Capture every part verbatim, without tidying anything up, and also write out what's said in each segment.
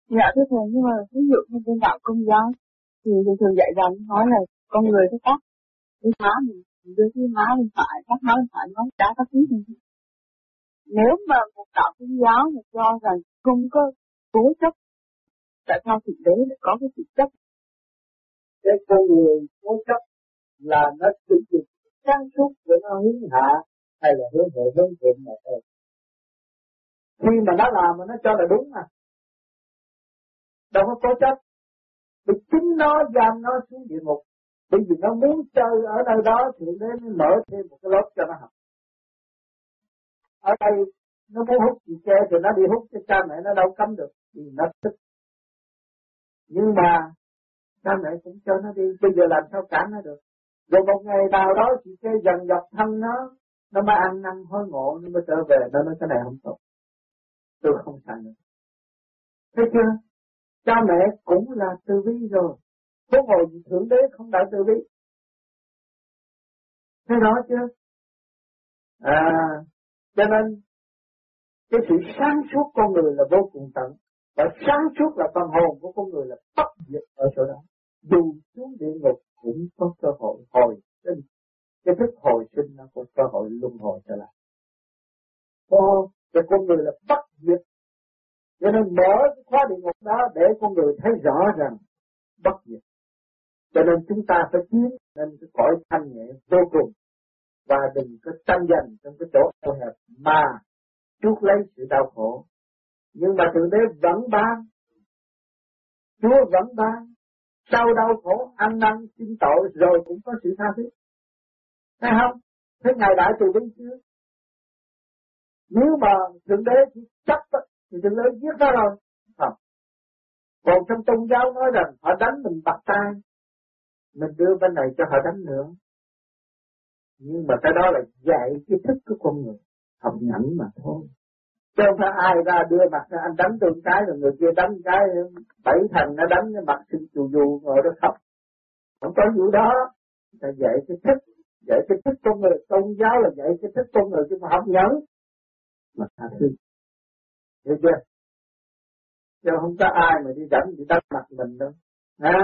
Dạ thưa thầy, nhưng mà ví dụ như bên đạo Công giáo thì thường thường dạy rằng nói là con người có tắt cái má mình đưa cái má bên phải, các má bên phải nói đã có thứ gì. Nếu mà một đạo Công giáo mà cho rằng không có cố chấp, tại sao thực tế lại có cái sự chấp? Cái con người cố chấp là nó sử dụng sáng suốt để nó hướng hạ hay là hướng về hướng thượng mà thôi. Khi mà nó làm mà nó cho là đúng mà, đâu có cố chấp. Vì chính nó giam nó xuống địa ngục. Bởi vì nó muốn chơi ở nơi đó thì đến mở thêm một cái lớp cho nó học. Ở đây nó muốn hút chị xe thì nó đi hút, cho cha mẹ nó đâu cấm được vì nó thích. Nhưng mà cha mẹ cũng cho nó đi, bây giờ làm sao cản nó được. Rồi một ngày nào đó chị xe dần dọc thân nó, nó mới ăn năn hối ngộ, nó mới trở về, nó nói cái này không tốt. Tôi không xài nữa. Thấy chưa? Cha mẹ cũng là từ bi rồi. Có ngồi Thượng Đế không đại từ bi. Thấy rõ chưa? À, cho nên cái sự sáng suốt con người là vô cùng tận. Và sáng suốt là phần hồn của con người là bất diệt ở chỗ đó. Dù xuống địa ngục cũng có cơ hội hồi sinh. Cái thức hồi sinh nó có cơ hội luân hồi trở lại. Ô, cái con người là bất diệt. Cho nên mở cái khóa địa ngục đó để con người thấy rõ rằng bất diệt. Cho nên chúng ta phải chiến nên cái cõi thanh nhẹ vô cùng. Và đừng có tranh giành trong cái chỗ eo hẹp mà chuốc lấy sự đau khổ. Nhưng mà Thượng Đế vẫn ban, Chúa vẫn ban. Sau đau khổ ăn năn xin tội rồi cũng có sự tha thứ. Thấy không? Thế Ngài đại từ bi chưa? Nếu mà Thượng Đế chỉ chấp thì Thượng Đế giết nó rồi. Không. Còn trong tôn giáo nói rằng họ đánh mình bạc tay, mình đưa bên này cho họ đánh nữa. Nhưng mà cái đó là dạy cái thức của con người, học nhẫn mà thôi. Chứ không phải ai ra đưa mặt ra anh đánh tôi cái rồi người kia đánh cái, bảy thằng nó đánh cái mặt xinh chù dù ngồi đó khóc. Không có vụ đó. Ta dạy cái thức, dạy cái thức con người, tôn giáo là dạy cái thức con người chứ mà học nhẫn. Mà tha thứ. Hiểu chưa? Chứ không có ai mà đi đánh, đi đánh mặt mình đâu. Hả?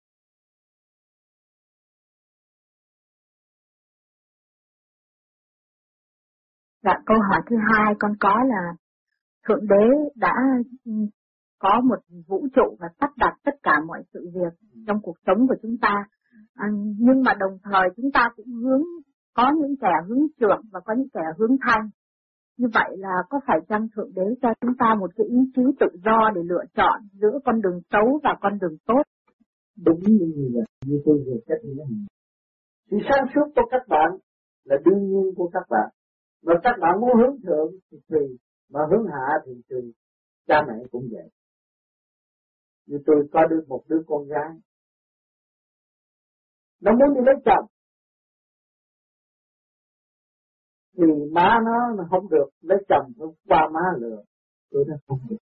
Dạ, câu hỏi thứ hai con có là Thượng Đế đã có một vũ trụ và sắp đặt tất cả mọi sự việc trong cuộc sống của chúng ta. À, nhưng mà đồng thời chúng ta cũng hướng, có những kẻ hướng trượt và có những kẻ hướng thanh. Như vậy là có phải chăng Thượng Đế cho chúng ta một cái ý chí tự do để lựa chọn giữa con đường xấu và con đường tốt? Đúng như vậy, như tôi vừa cách như thế này. Sự sáng suốt của các bạn là đương nhiên của các bạn. Và các bạn muốn hướng thượng thì tùy, mà hướng hạ thì tùy. Cha mẹ cũng vậy. Như tôi có được một đứa con gái, nó muốn đi lấy chồng, thì má nó, nó không được lấy chồng, nó qua má lừa, tôi nó không được.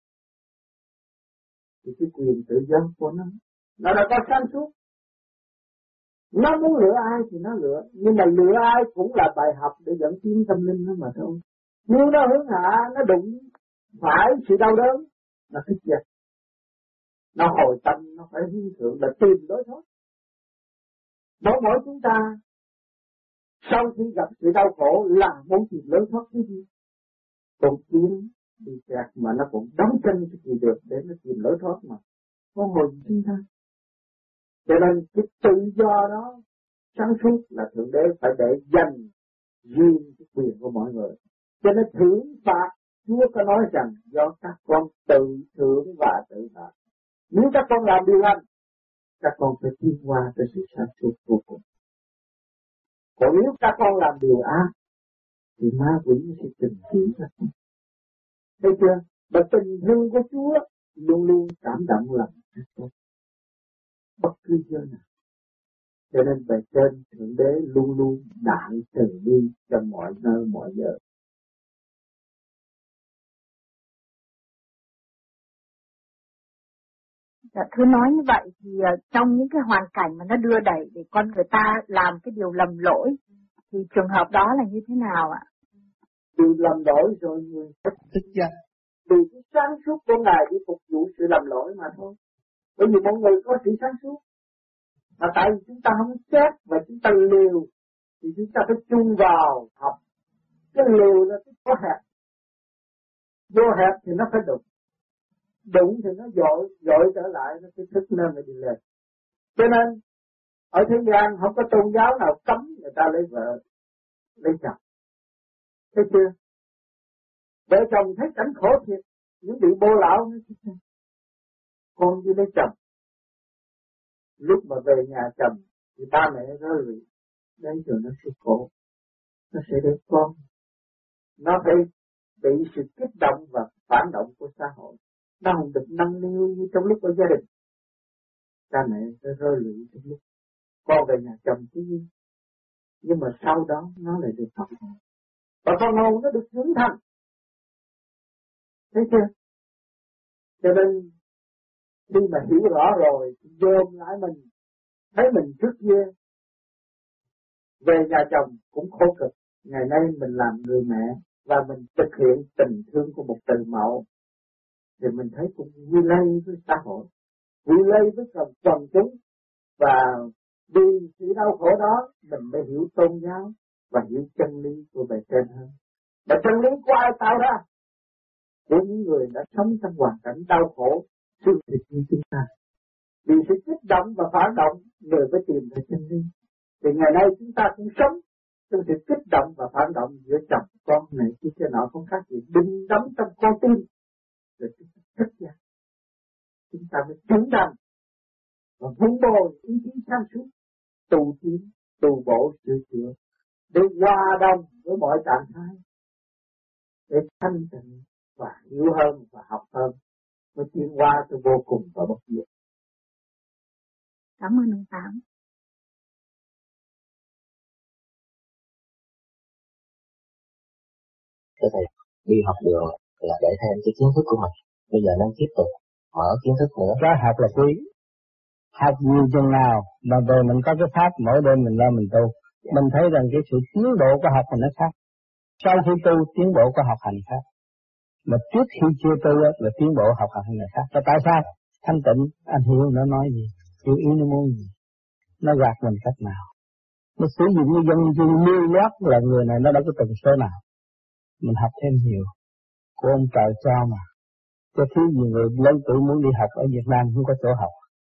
Thì cái quyền tự do của nó, nó đã có sáng suốt. Nó muốn lựa ai thì nó lựa, nhưng mà lựa ai cũng là bài học để dẫn tiến tâm linh nó mà thôi. Nếu nó hướng hạ, nó đụng phải sự đau đớn, nó thích giật. Nó hồi tâm, nó phải hướng thượng là tìm đối thoát. Mỗi mỗi chúng ta, sau khi gặp sự đau khổ là muốn tìm lối thoát cái gì. Còn kiếm bị kẹt mà nó cũng đóng chân cái gì được để nó tìm lối thoát mà. Có hồi chúng ta. Cho nên cái tự do đó, sáng suốt là Thượng Đế phải để dành riêng cái quyền của mọi người. Cho nên thưởng phạt, Chúa có nói rằng do các con tự thưởng và tự phạt. Nếu các con làm điều lành, các con phải tiến qua tới sự sáng suốt vô cùng. Còn nếu các con làm điều ác, thì ma quỷ sẽ tình thương các con. Thấy chưa? Và tình thương của Chúa luôn luôn cảm động lòng các con. Bất cứ giờ nào. Cho nên về trên Thượng Đế luôn luôn đại từ bi trong mọi nơi mọi giờ. Dạ, thưa nói như vậy thì uh, trong những cái hoàn cảnh mà nó đưa đẩy để con người ta làm cái điều lầm lỗi thì trường hợp đó là như thế nào ạ? Điều lầm lỗi rồi người thích thức giác. Vì cái sáng suốt của Ngài đi phục vụ sự lầm lỗi mà thôi. Bởi vì mọi người có sự sáng suốt. Mà tại vì chúng ta không chết và chúng ta liều, thì chúng ta phải chung vào học. Cái liều là cái có hẹp. Vô hẹp thì nó phải đụng. Đụng thì nó dội, dội trở lại, nó phải thức nên mà đi lên. Cho nên, ở thế gian không có tôn giáo nào cấm người ta lấy vợ, lấy chồng. Thấy chưa? Vợ chồng thấy cảnh khổ thiệt, những bị bô lão nó chứ. Con đi lấy chồng. Lúc mà về nhà chồng thì ba mẹ rơi lụy, đấy rồi nó sẽ khổ, nó sẽ để con, nó phải bị sự kích động và phản động của xã hội, nó không được nâng niu như trong lúc ở gia đình. Cha mẹ sẽ rơi lụy trong lúc con về nhà chồng chứ gì, nhưng mà sau đó nó lại được học hồn, và con hồn nó được dưỡng thành, thấy chưa? Cho nên khi mà hiểu rõ rồi, dồn lại mình, thấy mình trước kia về nhà chồng cũng khổ cực, ngày nay mình làm người mẹ và mình thực hiện tình thương của một từ mẫu, thì mình thấy cũng vui lây với xã hội, vui lây với cộng quần chúng, và vì sự đau khổ đó mình mới hiểu tôn giáo và hiểu chân lý của bề trên hơn. Và chân lý của ai tạo ra? Của những người đã sống trong hoàn cảnh đau khổ, xương thịt như chúng ta. Vì sự kích động và phản động, người phải tìm thấy chân lý. Thì ngày nay chúng ta cũng sống trong sự kích động và phản động giữa chồng con này kia kia nọ không khác gì đinh đóng trong con tim. Rồi chúng ta thức ra, chúng ta mới trưởng thành và vun bồi ý chí sáng suốt, tu tiến, tu bổ sửa chữa để hòa đồng với mọi trạng thái, để thanh tịnh và hiểu hơn và học hơn, mới tiến hóa tới vô cùng và bất diệt. Cảm ơn ông Tám. Thưa thầy, đi học đường là để thêm cái kiến thức của mình, bây giờ nên tiếp tục mở kiến thức nữa. Cái học là quý, học nhiều chừng nào mà về mình có cái pháp mỗi đêm mình lo mình tu, yeah. Mình thấy rằng cái sự tiến bộ của học mình nó khác. Sau khi tu tiến bộ của học hành khác, mà trước khi chưa tu là tiến bộ học hành là khác. Và tại sao? Thanh tịnh, anh hiểu nó nói gì, hiểu ý nó muốn gì, nó gạt mình cách nào, nó sử dụng cái dân chung lưu loát là người này nó đã có tần số nào. Mình học thêm nhiều của ông trời cho mà. Cho thiếu gì người lớn tuổi muốn đi học ở Việt Nam không có chỗ học.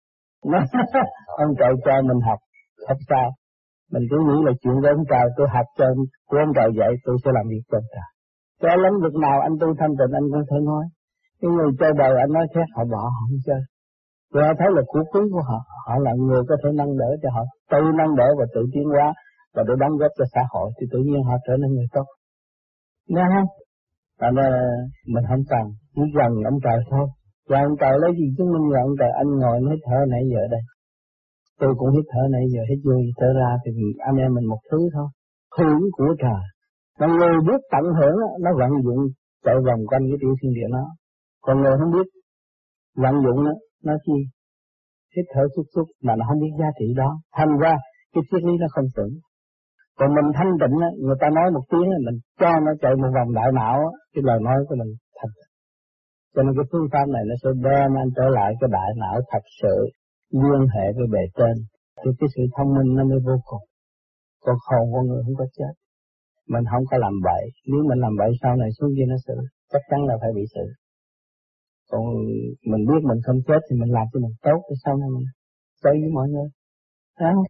Ông trời cho mình học, học sao? Mình cứ nghĩ là chuyện của ông trời, tôi học cho của ông trời dạy, tôi sẽ làm việc cho ông trời. Cái lĩnh vực nào anh tu thanh tịnh anh cũng thể nói. Cái người chơi đời anh nói khác họ bỏ họ không chơi. Rồi họ thấy là của quý của họ, họ là người có thể nâng đỡ cho họ, tự nâng đỡ và tự tiến hóa và để đóng góp cho xã hội thì tự nhiên họ trở nên người tốt. Nghe không? Tại nên mình không cần, chỉ gần ông trời thôi. Và ông trời lấy gì chứng minh là ông trời anh ngồi hít thở nãy giờ đây. Tôi cũng hít thở nãy giờ, hít vô hít thở ra thì anh em mình một thứ thôi. Hưởng của trời. Mà người biết tận hưởng nó vận dụng chạy vòng quanh cái tiểu thiên địa nó. Còn người không biết vận dụng nó, nó chi? Hít thở xúc xúc mà nó không biết giá trị đó. Thành ra cái triết lý nó không chuẩn. Còn mình thanh tịnh á, người ta nói một tiếng mình cho nó chạy một vòng đại não á, cái lời nói của mình thành tịnh. Cho nên cái phương pháp này nó sẽ đem anh trở lại cái đại não thật sự liên hệ với bề trên. Thì cái sự thông minh nó mới vô cùng. Còn hồn con người không có chết. Mình không có làm bậy. Nếu mình làm bậy sau này xuống kia nó xử, chắc chắn là phải bị xử. Còn mình biết mình không chết thì mình làm cho mình tốt thì sau này mình chơi với mọi người. Thấy không?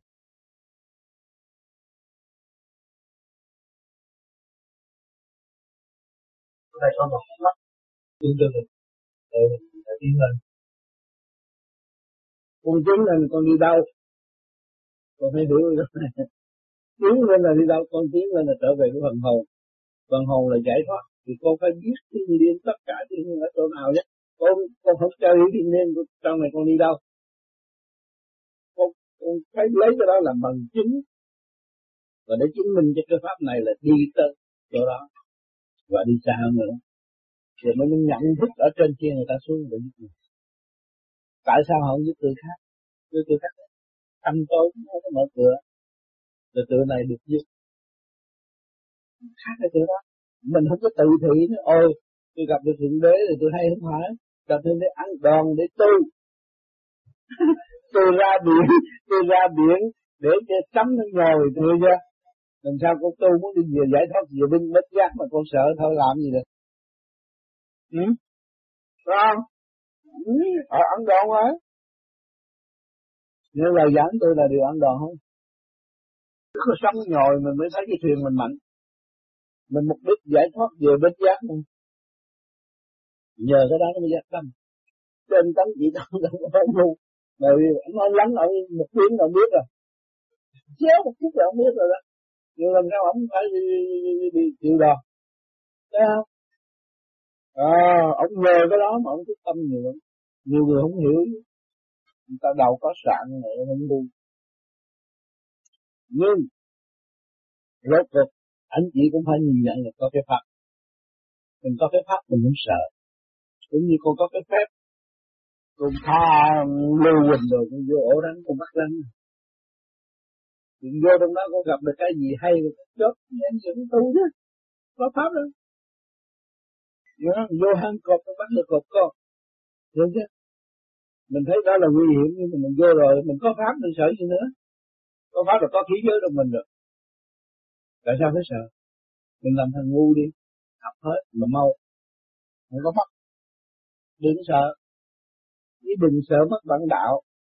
Thầy có một thắc mắc tương tự để để tiến lên. Con tiến lên con đi đâu? Con phải hiểu rồi. Tiến lên là đi đâu? Con tiến lên là trở về với phần hồn. Phần hồn là giải thoát. Thì con phải biết thiên liêng tất cả thiên liêng ở chỗ nào nhé. Con con không chơi thiên liêng trong này con đi đâu? Con con phải lấy cái đó làm bằng chứng. Và để chứng minh cho cái pháp này là đi tới chỗ đó và đi xa hơn nữa. Rồi mới nhận thức ở trên kia người ta xuống để giết người. Tại sao họ không giết người khác? Giết người khác tâm tối không có mở cửa. Rồi tựa này được giết. Khác cái chỗ đó. Mình không có tự thị nữa. Ôi Tôi gặp được Thượng Đế thì tôi hay không phải. Gặp Thượng Đế ăn đòn để tu. Tôi ra biển, tôi ra biển để cho tắm nó ngồi tôi chưa. Làm sao con tu muốn đi về giải thoát về binh bất giác mà con sợ thôi làm gì được. Ừ? Sao? Ừ, ở ăn đòn ấy. Nhưng lời giảng tôi là điều ăn đòn không? Cứ sống ngồi mình mới thấy cái thuyền mình mạnh. Mình mục đích giải thoát về bất giác không? Nhờ cái đó nó mới giác tâm. Trên tấm chỉ tâm là nó phải ngu. Rồi nó lắng ở một tiếng là biết rồi. Chéo một chút là không biết rồi đó. Nhưng làm sao ông phải đi, đi, đi, đi, đi chịu đòn. Thấy không? À, ông nhờ cái đó mà ông thức tâm nhiều lắm. Nhiều người không hiểu. Người ta đầu có sạn này không ngu. Nhưng rốt cuộc anh chị cũng phải nhìn nhận là có cái pháp. Mình có cái pháp mình không sợ. Cũng như con có cái phép. Con tha lưu quỳnh rồi con vô ổ rắn con bắt rắn. Chuyện vô trong đó con gặp được cái gì hay rồi chốt em dưỡng tu chứ. Có pháp đâu. Vô hang cọp con bắt được cọp con. Được chứ? Mình thấy đó là nguy hiểm nhưng mà mình vô rồi mình có pháp mình sợ gì nữa. Có pháp là có khí giới trong mình rồi. Tại sao phải sợ? Mình làm thằng ngu đi. Học hết mà mau. Không có mất. Đừng sợ. Chứ đừng sợ mất bản đạo.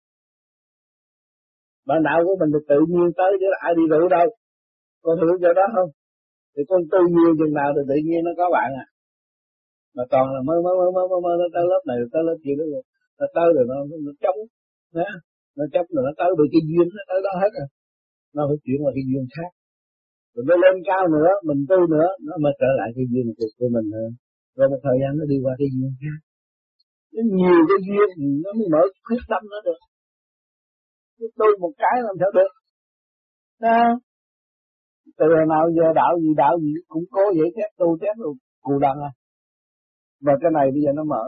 Bản đạo của mình là tự nhiên tới chứ ai đi rượu đâu. Con hiểu chỗ đó không? Thì con tu nhiều chừng nào thì tự nhiên nó có bạn à. Mà toàn là mơ mơ mơ mơ mơ mơ nó tới lớp này tới lớp kia đó rồi. Nó tới rồi nó, nó chống. Nó, nó chống rồi nó tới bởi cái duyên nó tới đó hết rồi. Nó phải chuyển qua cái duyên khác. Rồi nó lên cao nữa, mình tu nữa, nó mới trở lại cái duyên của, của mình nữa. Rồi một thời gian nó đi qua cái duyên khác. Nó nhiều cái duyên thì nó mới mở quyết tâm nó được. Chứ tôi một cái làm sao được. Đó. Từ hồi nào giờ đạo gì đạo gì cũng cố vậy thép tu thép rồi cù đằng à. Và cái này bây giờ nó mở.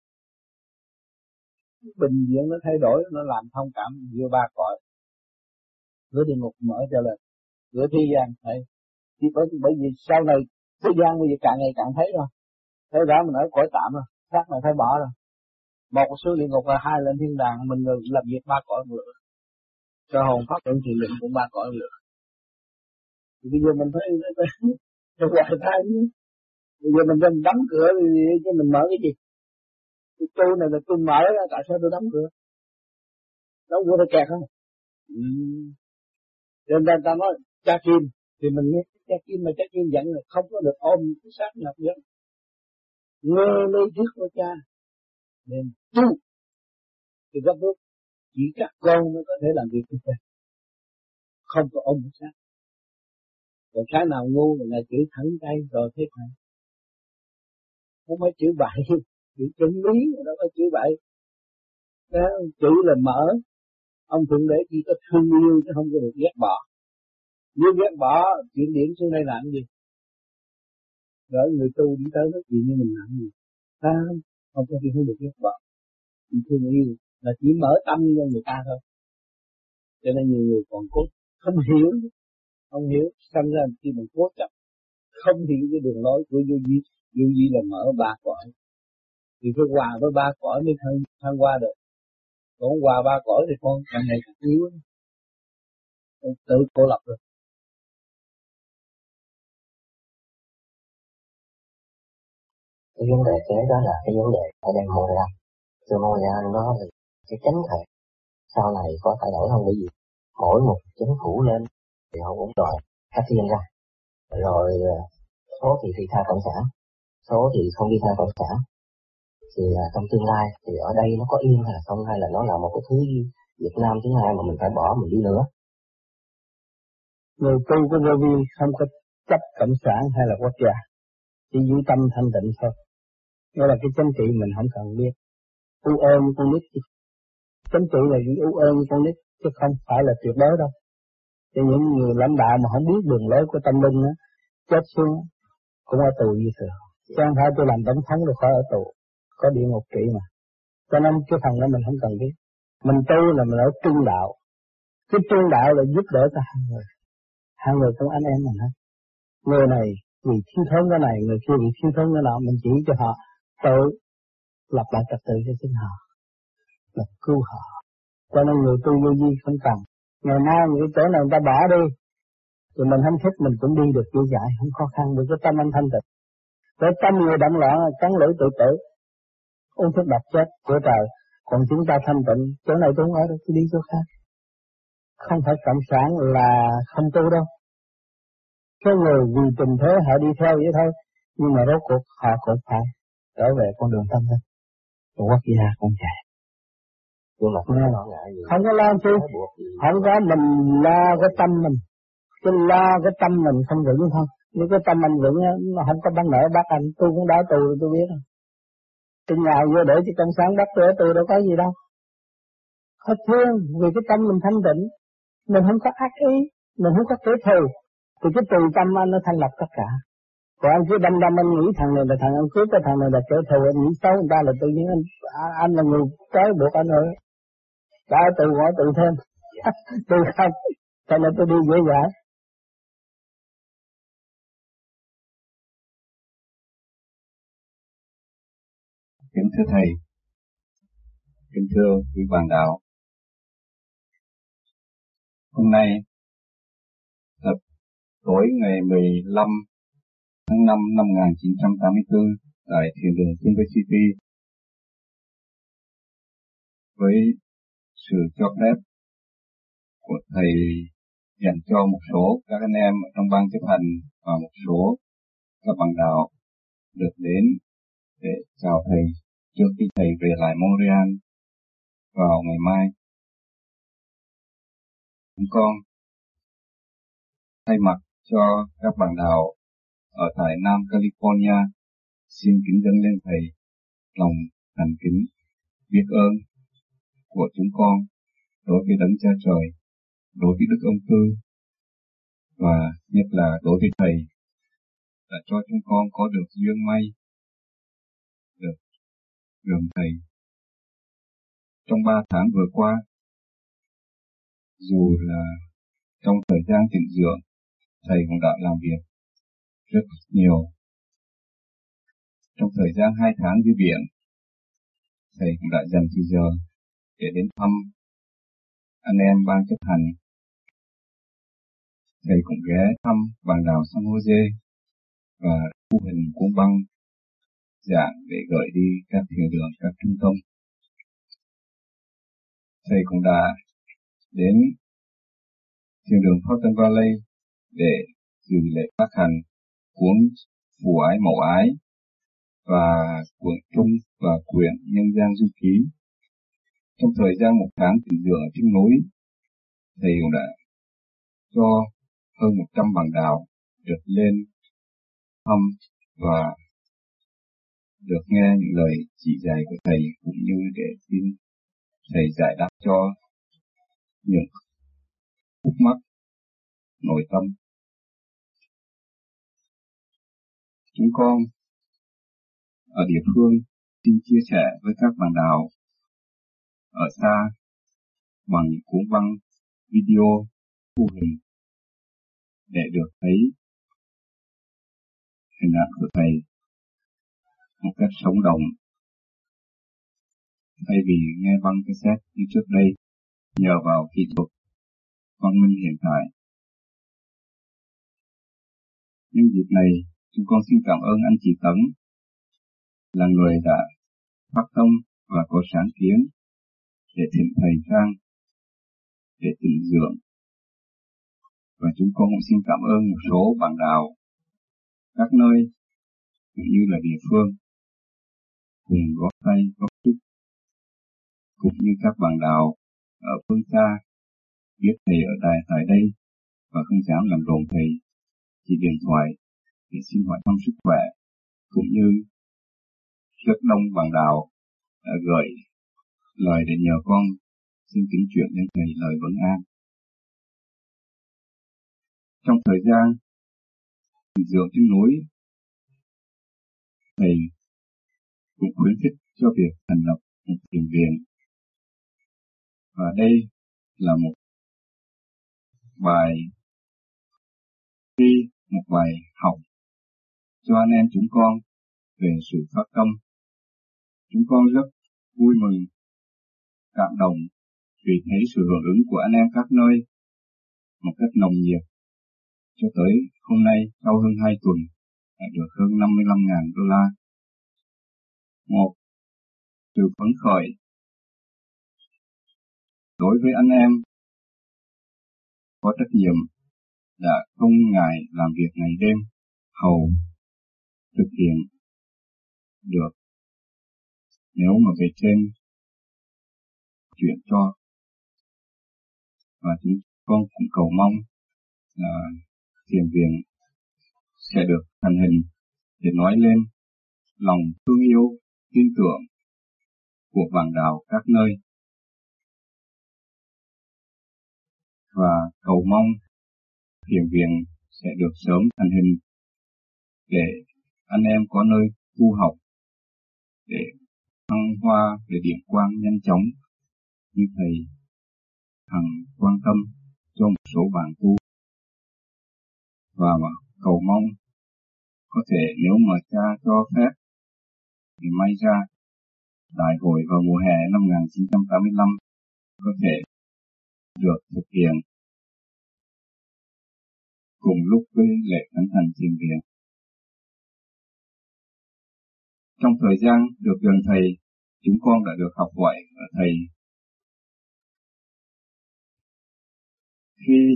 Bình diện nó thay đổi, nó làm thông cảm giữa ba cõi. Cửa địa ngục mở cho lên. Cửa thế gian thấy. Chỉ bởi, bởi vì sau này thế gian bây giờ càng ngày càng thấy rồi. Thế ra mình ở cõi tạm rồi. Khác này phải bỏ rồi. Một số địa ngục là hai lên thiên đàng. Mình làm việc ba cõi nữa. Cho hồn pháp luận thiền định cũng ba cõi nữa. Thì bây giờ mình thấy nó hoài thai nữa. Bây giờ mình đang đóng cửa thì chứ mình mở cái gì? Cái tu này là tôi mở ra, tại sao tôi đóng cửa? Đóng cửa phải kẹt không? Ừ. Cho nên ta nói cha kim thì mình nghe cha kim mà cha kim dặn là không có được ôm cái xác nhập nữa. Nghe lời thuyết của cha nên tu thì gấp rút chỉ các con mới có thể làm việc như thế. Không có ôm cái xác. Còn cái nào ngu là chữ thẳng tay rồi thế này. Không phải chữ bậy, chữ chân lý mà đâu phải chữ bậy. Đó, chữ là mở. Ông Thượng Đế chỉ có thương yêu chứ không có được ghét bỏ. Nếu ghét bỏ, chuyển điểm xuống đây làm gì? Rồi người tu đi tới nói chuyện như mình làm gì? Ta không có gì không được ghét bỏ. Chỉ thương yêu là chỉ mở tâm cho người ta thôi. Cho nên nhiều người còn cố không hiểu, không hiểu, sinh ra khi mình cố chấp, không hiểu cái đường lối của vô vi, vô vi là mở ba cõi, thì phải hòa với ba cõi mới thăng thăng qua được. Còn hòa ba cõi thì con càng ngày càng yếu, con tự cô lập rồi. Cái vấn đề kế đó là cái vấn đề ở đây mô ra, cho mô ra nó là cái chánh thể. Sau này có thay đổi không? Bởi vì mỗi một chính phủ lên thì họ cũng đòi phát thiên ra, rồi số thì đi theo cộng sản, số thì không đi theo cộng sản. Thì trong tương lai thì ở đây nó có yên hay là không, hay là nó là một cái thứ Việt Nam thứ hai mà mình phải bỏ mình đi nữa. Người tu của vô vi không có chấp cộng sản hay là quốc gia, chỉ giữ tâm thanh tịnh thôi. Đó là cái chính trị mình không cần biết. U ơn con nít, chính trị là giữ u ơn con nít chứ không phải là tuyệt đối đâu. Cho những người lãnh đạo mà không biết đường lối của tâm linh á, chết xuống cũng ở tù như thường. Chứ không phải tôi làm tổng thống rồi khỏi ở tù, có địa ngục trị mà. Cho nên cái phần đó mình không cần biết. Mình tu là mình ở trung đạo. Cái trung đạo là giúp đỡ cả hai người. Hai người cũng anh em mình hết. Người này vì thiếu thốn cái này, người kia bị thiếu thốn cái nọ, mình chỉ cho họ tự lập lại trật tự cho chính họ, là cứu họ. Cho nên người tu vô vi không cần. Ngày mai những chỗ này người ta bỏ đi, thì mình không thích mình cũng đi được dễ dãi, không khó khăn, vì cái tâm anh thanh tịnh. Cái tâm người động loạn là cắn lưỡi tự tử, ung thức độc chết của trời. Còn chúng ta thanh tịnh, chỗ này tôi không ở đâu, tôi đi chỗ khác. Không phải cộng sản là không tu đâu. Cái người vì tình thế họ đi theo vậy thôi, nhưng mà rốt cuộc họ cũng phải trở về con đường tâm linh. Rồi quốc gia cũng chạy. Nhưng mà không có ngại gì. Không có lo chứ, không có, mình lo cái tâm mình. Chứ lo cái tâm mình không vững thôi. Nếu cái tâm anh vững, nó không có bắn nở bắt anh, tôi cũng đã tù tôi biết rồi. Tôi nhào vô để cho trong sáng bắt tôi ở tôi đâu có gì đâu. Hết thương, vì cái tâm mình thanh tịnh, mình không có ác ý, mình không có kẻ thù, thì cái từ tâm anh nó thanh lập tất cả. Còn anh cứ đâm đâm anh nghĩ thằng này là thằng anh cướp, cái thằng này là kẻ thù, anh nghĩ xấu người ta là tự nhiên anh, anh là người trói buộc anh rồi. Đã tự ngõ tự thêm, tôi không, cho nên tôi đi dễ dãi. Kính thưa Thầy, kính thưa quý bạn đạo, hôm nay là tối ngày mười lăm tháng năm năm một nghìn chín trăm tám mươi tư tại thiền đường University, với sự cho phép của Thầy dành cho một số các anh em ở trong ban chấp hành và một số các bạn đạo được đến để chào Thầy trước khi Thầy về lại Montreal vào ngày mai. Chúng con thay mặt cho các bạn đạo ở tại Nam California xin kính dâng lên Thầy lòng thành kính biết ơn của chúng con đối với Đấng Cha Trời, đối với Đức Ông Tư, và nhất là đối với Thầy đã cho chúng con có được duyên may được gần Thầy trong ba tháng vừa qua. Dù là trong thời gian tịnh dưỡng, Thầy cũng đã làm việc rất nhiều. Trong thời gian hai tháng đi biển, Thầy cũng đã dành thời giờ để đến thăm anh em ban chấp hành. Thầy cũng ghé thăm bạn đạo San Jose và khu hình cuốn băng dạng để gửi đi các thiền đường, các trung tâm. Thầy cũng đã đến thiền đường Fountain Valley để dự lễ phát hành cuốn Phù Ái Mẫu Ái và cuốn Trung và quyển Nhân gian Du Ký. Trong thời gian một tháng tịnh dưỡng ở trên núi, Thầy cũng đã cho hơn một trăm bạn đạo được lên thăm và được nghe những lời chỉ dạy của Thầy, cũng như để xin Thầy giải đáp cho những khúc mắc nội tâm. Chúng con ở địa phương xin chia sẻ với các bạn đạo ở xa bằng những cuốn băng, video, thu hình để được thấy hình ảnh của Thầy một cách sống động, thay vì nghe băng cassette như trước đây nhờ vào kỹ thuật văn minh hiện tại. Nhân dịp này, chúng con xin cảm ơn anh chị Tấn là người đã phát tâm và có sáng kiến để thỉnh Thầy sang để tịnh dưỡng. Và chúng con cũng xin cảm ơn một số bạn đạo các nơi cũng như là địa phương cùng góp tay góp sức, cũng như các bạn đạo ở phương xa biết Thầy ở tại tại đây và không dám làm rộn Thầy, chỉ điện thoại để xin hỏi thăm sức khỏe, cũng như rất đông bạn đạo đã gửi lời để nhờ con xin kính chuyển đến Thầy lời vấn an. Trong thời gian dưỡng trên núi, Thầy cũng khuyến khích cho việc thành lập một thiền viện, và đây là một bài thi, một bài học cho anh em chúng con về sự phát tâm. Chúng con rất vui mừng, cảm động vì thấy sự hưởng ứng của anh em các nơi một cách nồng nhiệt. Cho tới hôm nay, sau hơn hai tuần, đã được hơn năm mươi lăm nghìn đô la. Một sự phấn khởi đối với anh em có trách nhiệm đã không ngại làm việc ngày đêm hầu thực hiện được. Nếu mà về trên chuyển cho, và chúng con cũng cầu mong là thiền viện sẽ được thành hình để nói lên lòng thương yêu, tin tưởng của vạn đạo các nơi, và cầu mong thiền viện sẽ được sớm thành hình để anh em có nơi tu học, để thăng hoa về điện quang nhanh chóng như thầy hằng quan tâm cho một số bạn tu. Và mà cầu mong có thể nếu mà cha cho phép thì may ra đại hội vào mùa hè năm một nghìn chín trăm tám mươi lăm có thể được thực hiện cùng lúc với lễ khánh thành thiền viện. Trong thời gian được gần thầy, chúng con đã được học hỏi ở thầy. Khi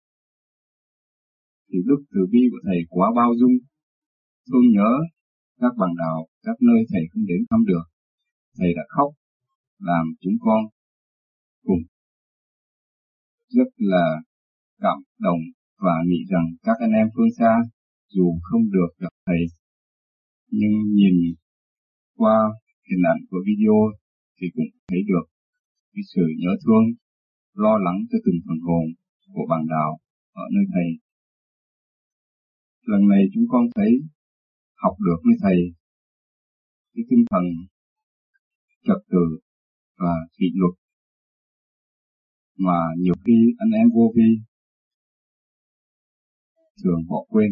thì đức từ bi của thầy quá bao dung, thương nhớ các bạn đạo, các nơi thầy không đến thăm được. Thầy đã khóc, làm chúng con cùng rất là cảm động và nghĩ rằng các anh em phương xa dù không được gặp thầy, nhưng nhìn qua hình ảnh của video thì cũng thấy được cái sự nhớ thương, lo lắng cho từng phần hồn của bạn đạo ở nơi thầy. Lần này chúng con thấy học được với thầy cái tinh thần trật tự và kỷ luật mà nhiều khi anh em vô vi thường bỏ quên.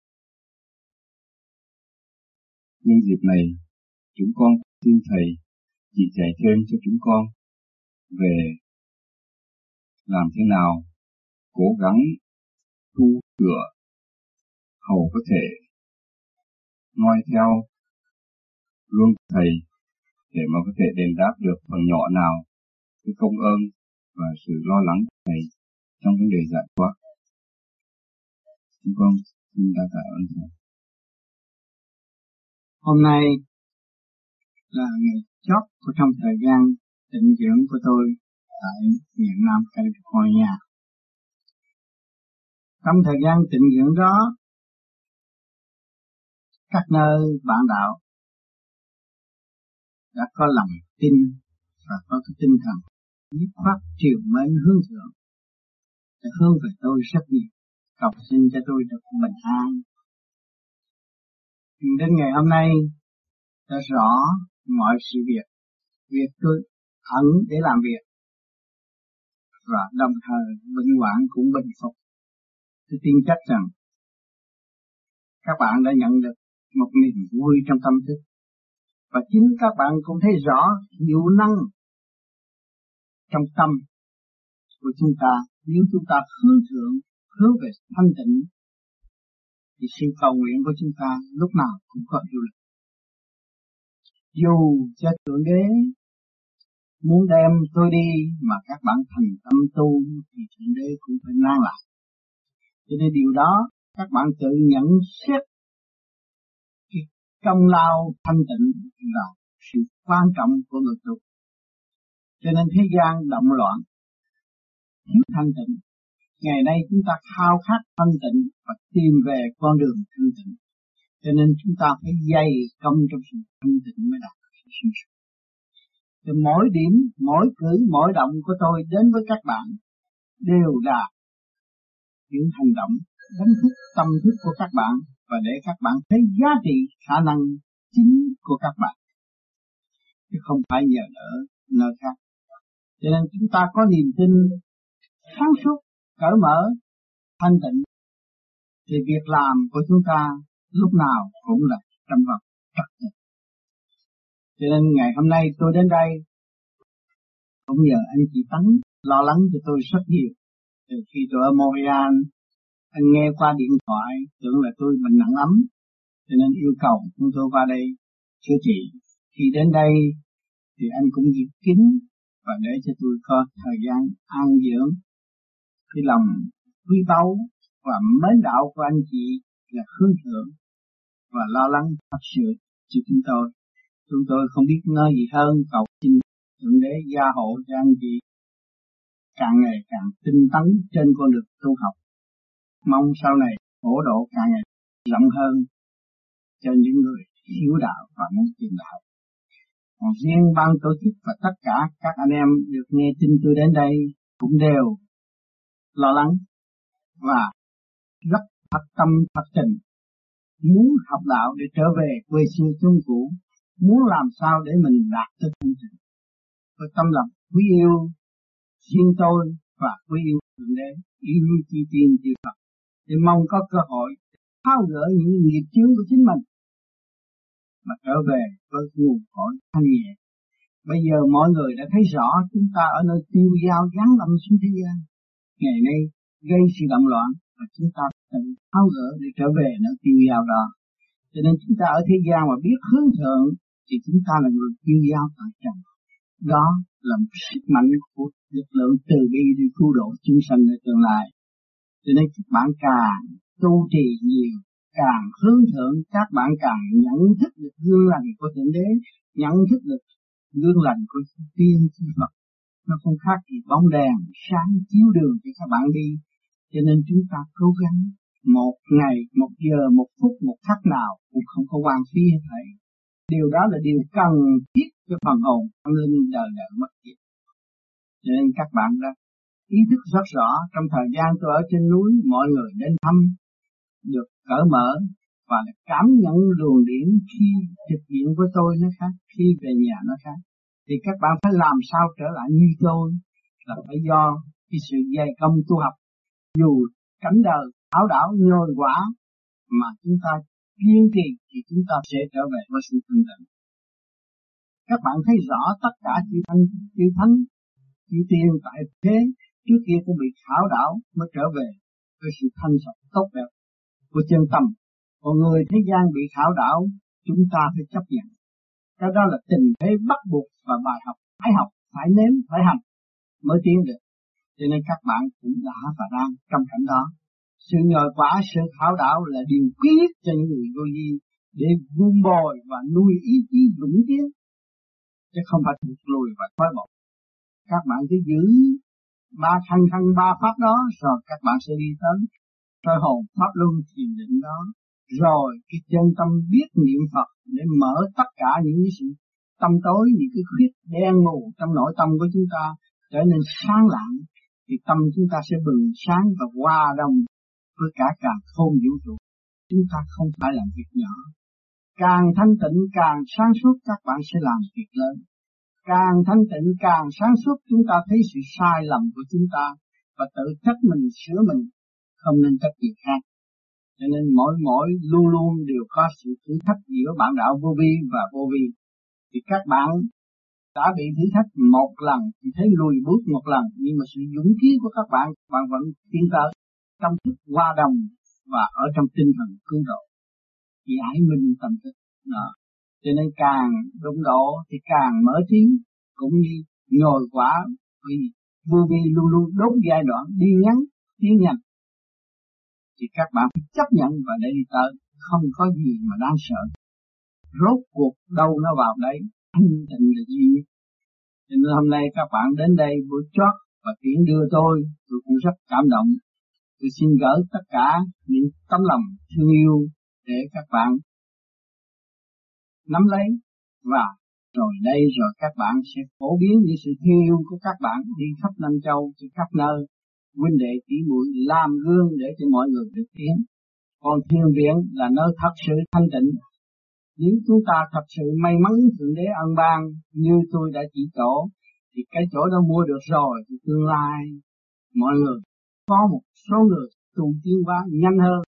Nhân dịp này, chúng con xin thầy chỉ dạy thêm cho chúng con về làm thế nào cố gắng tu sửa hầu có thể noi theo gương thầy để mà có thể đền đáp được phần nhỏ nào cái công ơn và sự lo lắng của thầy trong vấn đề giải thoát. Chúng con xin đa tạ ơn thầy. Hôm nay là ngày chót của trong thời gian tịnh dưỡng của tôi tại miền Nam California. Trong thời gian tịnh dưỡng đó, các nơi bạn đạo đã có lòng tin và có cái tinh thần dứt khoát triều mến hướng thượng để hướng về tôi rất nhiều, cầu xin cho tôi được bình an. Đến ngày hôm nay đã rõ mọi sự việc, việc tôi ẩn để làm việc và đồng thời bệnh hoạn cũng bình phục. Tôi tin chắc rằng các bạn đã nhận được một niềm vui trong tâm thức, và chính các bạn cũng thấy rõ hiệu năng trong tâm của chúng ta. Nếu chúng ta hướng thượng, hướng về thanh tịnh, thì sự cầu nguyện của chúng ta lúc nào cũng có hiệu lực. Dù cho Thượng Đế muốn đem tôi đi mà các bạn thành tâm tu thì Thượng Đế cũng phải nang lại. Cho nên điều đó các bạn tự nhận xét cái công lao thanh tịnh là sự quan trọng của người tu. Cho nên thế gian động loạn, thiếu thanh tịnh. Ngày nay chúng ta khao khát thanh tịnh và tìm về con đường thanh tịnh. Cho nên chúng ta phải dày công trong sự thanh tịnh mới đạt được sự sinh xuất. Thì mỗi điểm, mỗi cử, mỗi động của tôi đến với các bạn đều là những hành động đánh thức tâm thức của các bạn và để các bạn thấy giá trị khả năng chính của các bạn, chứ không phải nhờ ở nơi khác. Cho nên chúng ta có niềm tin sáng suốt, cởi mở, thanh tịnh, thì việc làm của chúng ta lúc nào cũng là trong vòng trật tự. Cho nên ngày hôm nay tôi đến đây cũng nhờ anh chị Tấn lo lắng cho tôi rất nhiều. Từ khi tôi ở Montreal, anh nghe qua điện thoại tưởng là tôi bệnh nặng lắm, cho nên yêu cầu chúng tôi qua đây chữa trị. Khi đến đây thì anh cũng dịp kín và để cho tôi có thời gian an dưỡng. Cái lòng quý báu và mến đạo của anh chị là hướng thượng và lo lắng thật sự cho chúng tôi. Chúng tôi không biết nói gì hơn, cầu xin Thượng Đế gia hộ cho anh chị càng ngày càng tinh tấn trên con đường tu học. Mong sau này phổ độ càng ngày rộng hơn cho những người hiếu đạo và muốn tìm đạo. Còn riêng ban tổ chức và tất cả các anh em được nghe tin tôi đến đây cũng đều lo lắng và rất thật tâm thật tình muốn học đạo để trở về quê xưa chốn cũ, muốn làm sao để mình đạt tới thanh tịnh. Với tâm lòng quý yêu riêng tôi và quý yêu Thượng Đế, yêu chi tiên chư Phật, để mong có cơ hội tháo gỡ những nghiệp chướng của chính mình mà trở về với nguồn cội thanh nhẹ. Bây giờ mọi người đã thấy rõ chúng ta ở nơi tiêu dao giáng lâm xuống thế gian. Ngày nay gây sự động loạn và chúng ta tự tháo gỡ để trở về nơi tiêu dao đó. Cho nên chúng ta ở thế gian mà biết hướng thượng thì chúng ta là người tiêu dao tại trần. Đó là một sức mạnh của lực lượng từ bi đi cứu độ chúng sanh ở tương lai. Cho nên các bạn càng tu trì nhiều, càng hướng thượng, các bạn càng nhận thức được gương lành của Thượng Đế, nhận thức được gương lành của tiên chư Phật. Nó không khác gì bóng đèn sáng chiếu đường cho các bạn đi. Cho nên chúng ta cố gắng một ngày, một giờ, một phút, một khắc nào cũng không có hoang phí hết thảy. Điều đó là điều cần thiết cho phần hồn lên đời đời mất diệt. Cho nên các bạn đã ý thức rất rõ, trong thời gian tôi ở trên núi, mọi người đến thăm được cởi mở và cảm nhận luồng điển khi trực diện với tôi nó khác, khi về nhà nó khác. Thì các bạn phải làm sao trở lại như tôi, là phải do cái sự dày công tu học. Dù cảnh đời ảo đảo nhồi quả mà chúng ta kiên trì thì chúng ta sẽ trở về với sự thanh tịnh. Các bạn thấy rõ tất cả chư thanh, chư thánh, chư tiên tại thế trước kia cũng bị khảo đảo mới trở về với sự thanh sạch tốt đẹp của chân tâm. Còn người thế gian bị khảo đảo, chúng ta phải chấp nhận. Cái đó là tình thế bắt buộc và bài học phải học, phải nếm, phải hành mới tiến được. Cho nên các bạn cũng đã và đang trong cảnh đó. Sự nhồi quả, sự khảo đảo là điều quý nhất cho những người vô vi để vun bồi và nuôi ý chí vững tiến, chứ không phải thụt lùi và thoái bộ. Các bạn cứ giữ ba thanh thanh ba pháp đó, rồi các bạn sẽ đi tới soi hồn pháp luân thiền định đó. Rồi cái chân tâm biết niệm Phật để mở tất cả những cái sự tâm tối, những cái khuyết đen mù trong nội tâm của chúng ta trở nên sáng lạng, thì tâm chúng ta sẽ bừng sáng và hòa đồng với cả càng khôn vũ trụ. Chúng ta không phải làm việc nhỏ. Càng thanh tịnh, càng sáng suốt các bạn sẽ làm việc lớn. Càng thanh tịnh, càng sáng suốt chúng ta thấy sự sai lầm của chúng ta và tự trách mình, sửa mình, không nên trách người khác. Cho nên mỗi mỗi luôn luôn đều có sự thử thách giữa bạn đạo vô vi và vô vi. Thì các bạn đã bị thử thách một lần thì thấy lùi bước một lần, nhưng mà sự dũng khí của các bạn, bạn vẫn tiến tới trong thức hòa đồng và ở trong tinh thần cứu độ. Giải minh tâm thức đó. Cho nên càng đụng độ thì càng mở trí, cũng như nhồi quả, vì vô vi luôn luôn đốt giai đoạn đi ngắn, tiến nhanh. Thì các bạn phải chấp nhận và để đi tới, không có gì mà đáng sợ. Rốt cuộc đâu nó vào đấy, thanh tịnh là duy nhất. Cho nên hôm nay các bạn đến đây buổi chót và tiễn đưa tôi, tôi cũng rất cảm động. Tôi xin gửi tất cả những tấm lòng thương yêu để các bạn nắm lấy, và rồi đây rồi các bạn sẽ phổ biến những sự thương yêu của các bạn đi khắp Nam Châu, đi khắp nơi, huynh đệ tỷ muội làm gương để cho mọi người được tiến. Còn thiền viện là nơi thật sự thanh tịnh. Nếu chúng ta thật sự may mắn Thượng Đế ân ban như tôi đã chỉ chỗ, thì cái chỗ đó mua được rồi, thì tương lai mọi người có một số người tu tiến hóa nhanh hơn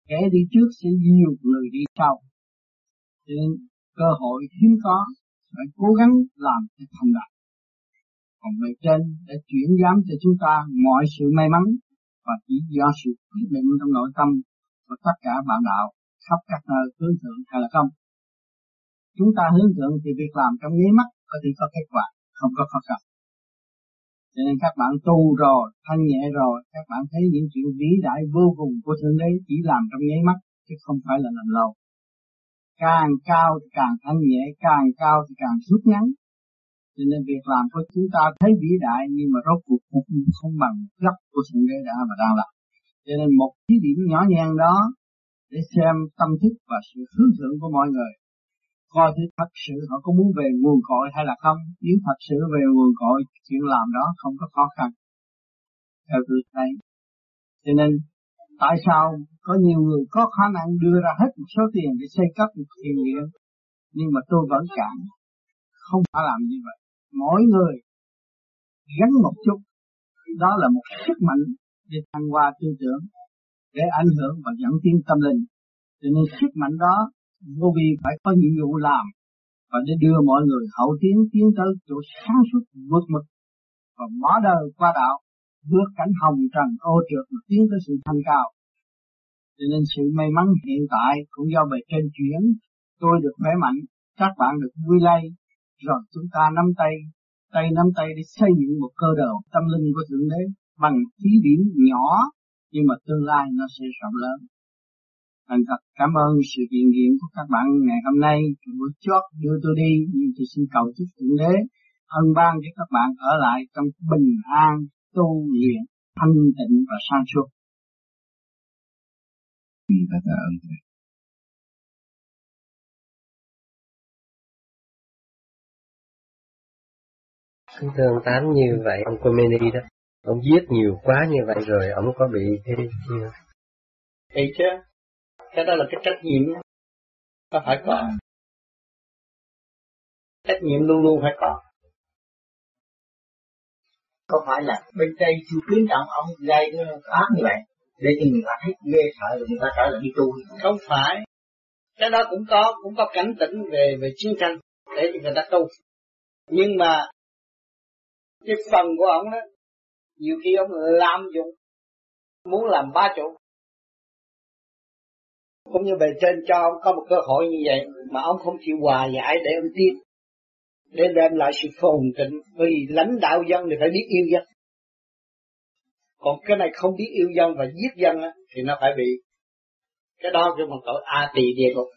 kẻ đi trước sẽ nhiều người đi sau. Cho nên cơ hội hiếm có, phải cố gắng làm cho thành đạt. Còn bề trên đã chuyển giám cho chúng ta mọi sự may mắn và chỉ do sự quyết định trong nội tâm của tất cả bạn đạo khắp các nơi hướng thượng hay là không. Chúng ta hướng thượng thì việc làm trong nháy mắt có thể có kết quả, không có khó khăn. Cho nên các bạn tu rồi, thanh nhẹ rồi, các bạn thấy những chuyện vĩ đại vô cùng của Thượng Đế chỉ làm trong nháy mắt, chứ không phải là làm lâu. Càng cao thì càng thanh nhẹ, càng cao thì càng rút ngắn. Cho nên việc làm của chúng ta thấy vĩ đại nhưng mà rốt cuộc cũng không bằng gấp của Thượng Đế đã và đang làm. Cho nên một thí điểm nhỏ nhen đó để xem tâm thức và sự hướng thượng của mọi người. Coi thì thật sự họ có muốn về nguồn cội hay là không. Nếu thật sự về nguồn cội, chuyện làm đó không có khó khăn. Theo tôi thấy. Cho nên tại sao có nhiều người có khả năng đưa ra hết một số tiền để xây cất một thiền viện, nhưng mà tôi vẫn cản, không phải làm như vậy. Mỗi người gắn một chút, đó là một sức mạnh để thăng hoa tư tưởng, để ảnh hưởng và dẫn tiến tâm linh. Cho nên sức mạnh đó vô vi phải có nhiệm vụ làm và để đưa mọi người hậu tiến tiến tới chỗ sáng suốt vượt mức và mở đời qua đạo, vượt cảnh hồng trần ô trượt và tiến tới sự thanh cao. Cho nên sự may mắn hiện tại cũng do bề trên chuyển, tôi được khỏe mạnh, các bạn được vui lây, rồi chúng ta nắm tay, tay nắm tay để xây dựng một cơ đồ tâm linh của Thượng Đế bằng thí điểm nhỏ, nhưng mà tương lai nó sẽ rộng lớn. Thành thật cảm ơn sự hiện diện của các bạn ngày hôm nay, buổi chót đưa tôi đi, nhưng tôi xin cầu chúc Thượng Đế ân ban cho các bạn ở lại trong bình an, tu luyện, thanh tịnh và sáng suốt. Vì ta tạ ơn Thầy. Kính thưa ông Tám, như vậy ông Khomeini đó, ông giết nhiều quá như vậy rồi ông có bị cái gì? Thì chứ, cái đó là cái trách nhiệm, nó phải có. Trách nhiệm luôn luôn phải có. Có phải là bên đây chưa khuyến trọng ông gây cái ác như vậy để cho người ta thấy ghê sợ rồi người ta trở lại đi tu? Không phải. Cái đó cũng có, cũng có cảnh tỉnh về về chiến tranh để cho người ta tu. Nhưng mà cái phần của ông đó, nhiều khi ông làm dụng, muốn làm ba chủ. Cũng như bề trên cho ông có một cơ hội như vậy, mà ông không chịu hòa giải để ông tiến, để đem lại sự phồn tịnh. Vì lãnh đạo dân thì phải biết yêu dân. Còn cái này không biết yêu dân và giết dân á, thì nó phải bị cái đó kêu bằng tội a tỳ địa ngục.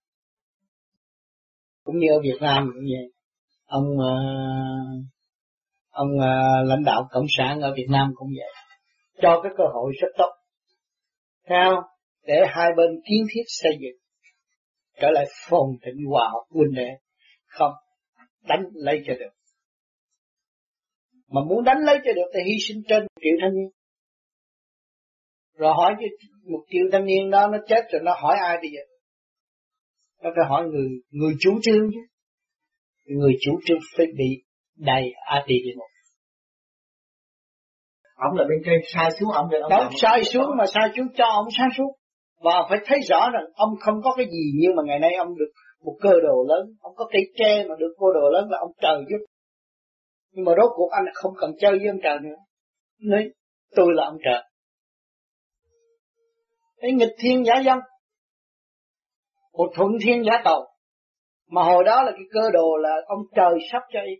Cũng như ở Việt Nam cũng vậy. Ông uh, ông uh, lãnh đạo cộng sản ở Việt Nam cũng vậy, cho cái cơ hội rất tốt, theo để hai bên kiến thiết xây dựng trở lại phồn thịnh hòa hợp huynh đệ. Không đánh lấy cho được, mà muốn đánh lấy cho được thì hy sinh trên một triệu thanh niên. Rồi hỏi một triệu thanh niên đó nó chết rồi nó hỏi ai bây giờ? Nó phải hỏi người người chủ trương chứ. Người chủ trương phải bị đầy a tỳ địa ngục. Ông là bên trên sai xuống ông để ông đó sai xuống mà sai xuống cho ông sáng suốt. Và phải thấy rõ rằng ông không có cái gì, nhưng mà ngày nay ông được một cơ đồ lớn, ông có cây tre mà được cơ đồ lớn là ông trời giúp. Nhưng mà rốt cuộc anh không cần chơi với ông trời nữa. Nói tôi là ông trời. Cái nghịch thiên giả dâm, một thuận thiên giả tàu. Mà hồi đó là cái cơ đồ là ông trời sắp cho y.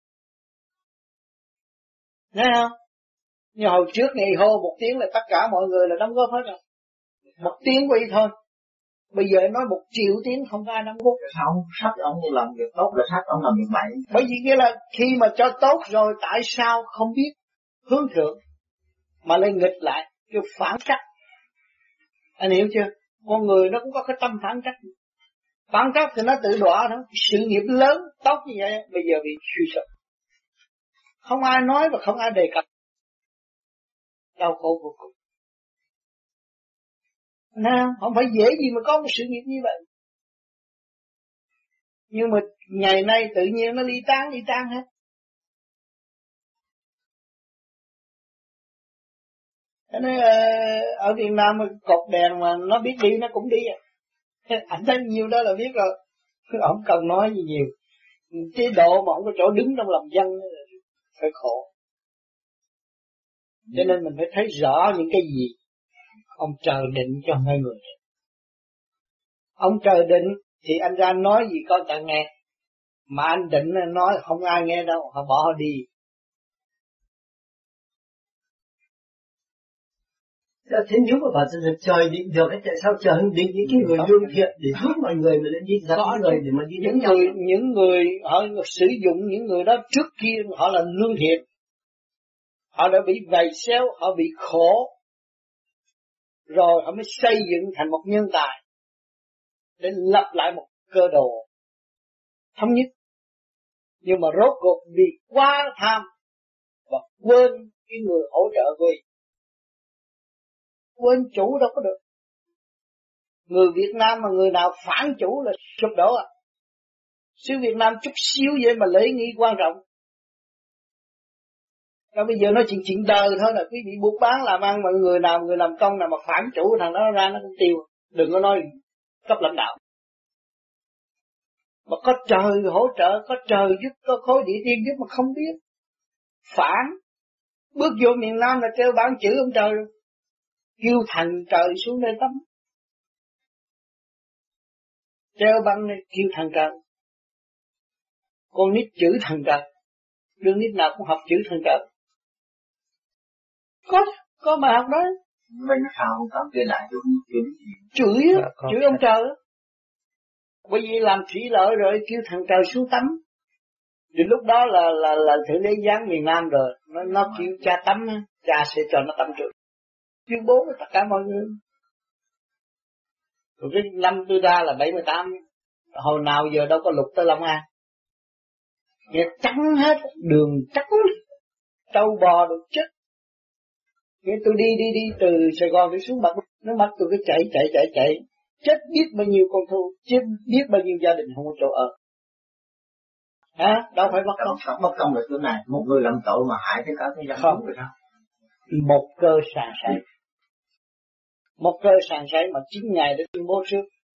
Thấy không? Nhưng hồi trước ngày hô một tiếng là tất cả mọi người là đóng góp hết rồi. Một tiếng của y thôi. Bây giờ nói một triệu tiếng không có ai đóng góp. Sao ông sắp ông làm việc tốt là sắp ông làm việc bậy? Bởi vì nghĩa là khi mà cho tốt rồi tại sao không biết hướng thượng mà lên nghịch lại, kêu phản trắc. Anh hiểu chưa? Con người nó cũng có cái tâm phản trắc. Phản trắc thì nó tự đọa thôi. Sự nghiệp lớn tốt như vậy bây giờ bị suy sụp. Không ai nói và không ai đề cập. Đau khổ vô cùng. Nào, không phải dễ gì mà có một sự nghiệp như vậy. Nhưng mà ngày nay tự nhiên nó ly tán, ly tan hết. Nó ở Việt Nam cột đèn mà nó biết đi nó cũng đi à. Anh thấy nhiều đó là biết rồi, không cần nói gì nhiều. Chế độ mà không có chỗ đứng trong lòng dân phải khổ. Cho nên mình phải thấy rõ những cái gì. Ông trời định cho hai người. Ông trời định thì anh ra nói gì có ta nghe. Mà anh định nói không ai nghe đâu, họ bỏ họ đi. Thế nếu mà bảo rằng trời định được, tại sao trời không định những cái người lương thiện để giúp mọi người mà lại đi dắt những người để mà đi những người nhau. Những người họ sử dụng những người đó trước kia họ là lương thiện, họ đã bị vầy xéo, họ bị khổ, rồi họ mới xây dựng thành một nhân tài để lập lại một cơ đồ thống nhất. Nhưng mà rốt cuộc vì quá tham và quên cái người hỗ trợ quỳ, quên chủ đâu có được. Người Việt Nam mà người nào phản chủ là sụp đổ à. Xứ Việt Nam chút xíu vậy mà lễ nghi quan trọng. Còn bây giờ nói chuyện chuyện đời thôi là quý vị buộc bán làm ăn, mà người nào người làm công nào mà phản chủ thằng đó ra nó cũng tiêu. Đừng có nói cấp lãnh đạo. Mà có trời hỗ trợ, có trời giúp, có khối địa tiên giúp mà không biết. Phản. Bước vô miền Nam là treo bán chữ ông trời rồi. Kêu thành trời xuống đây tắm. Treo băng này kêu thằng trời. Con nít chữ thằng trời. Đương nít nào cũng học chữ thằng trời. Có, có mà học đó. Mình sao không có cái đại chúng chửi Chửi á, chửi ông trời á. Bởi vì làm thủy lợi rồi kêu thằng trời xuống tắm. Thì lúc đó là là là thử đế giáng miền Nam rồi, nó nó kêu cha tắm, cha sẽ cho nó tắm trước. Tuyên bố với tất cả mọi người. Rồi cái năm tôi ra là bảy mươi tám, hồi nào giờ đâu có lục tới Long An. Nghe trắng hết, đường trắng, trâu bò được chết. Nghe tôi đi đi đi từ Sài Gòn đi xuống mặt, nó mắt tôi cứ chạy chạy chạy chạy, chết biết bao nhiêu con thú, chết biết bao nhiêu gia đình không có chỗ ở. Hả? Đâu phải mất công. Mất công là chỗ này, một người làm tội mà hại tới cả cái dân không rồi sao? Một cơ sàn sảy. Một cơ sàn sảy mà chín ngày để tuyên bố trước.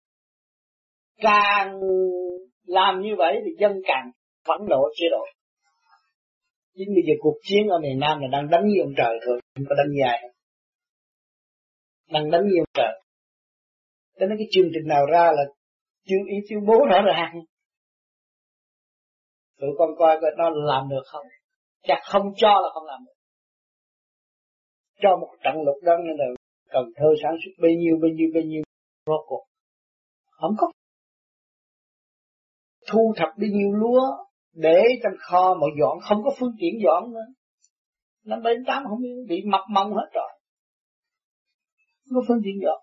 Càng làm như vậy thì dân càng phẫn nộ chế độ. Chính bây giờ cuộc chiến ở miền Nam là đang đánh với ông trời thôi, không có đánh dài. Đang đánh với ông trời. Cho nên cái chương trình nào ra là chưa ý tuyên bố rõ ràng. Tụi con coi coi nó làm được không? Chắc không cho là không làm được. Cho một trận lục đó nên là Cần Thơ sản xuất bao nhiêu bao nhiêu bao nhiêu rốt cuộc không có. Thu thập bao nhiêu lúa để trong kho mà dọn không có phương tiện dọn nữa. Năm bảy tám không bị mập mông hết rồi. Không có phương tiện dọn.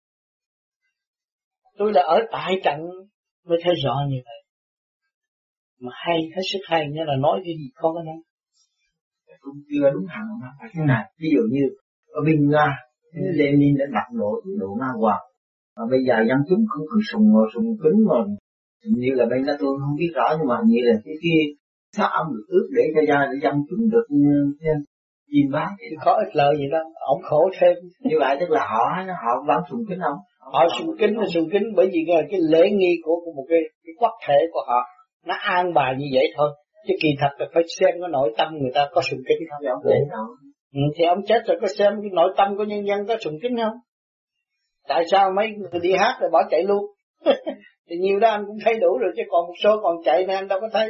Tôi là ở tại trận mới thấy rõ như vậy. Mà hay, hết sức hay, nghĩa là nói cái gì có cái nói. Cũng chưa đúng hàng mà phải thế này. Ví dụ như ở bên Nga, ừ. Lenin đã đặt độ độ Nga Hoàng. Và bây giờ dân chúng không cứ sùng ngồi sùng kính mà như là bên đó tôi không biết rõ, nhưng mà như là cái kia xác ông được ước để cho ra để dân chúng được chiêm bái. Thì có ích lợi gì đó, ông khổ thêm. Như vậy tức là họ họ vẫn sùng kính ông. Họ sùng kính là sùng kính bởi vì cái lễ nghi của một cái, cái quốc thể của họ nó an bài như vậy thôi, chứ kỳ thật là phải xem cái nội tâm người ta có sùng kính không. Ông để đâu. Ừ, thì ông chết rồi có xem cái nội tâm của nhân dân có sùng kính không? Tại sao mấy người đi hát rồi bỏ chạy luôn? Thì nhiều đó anh cũng thấy đủ rồi, chứ còn một số còn chạy nên anh đâu có thấy.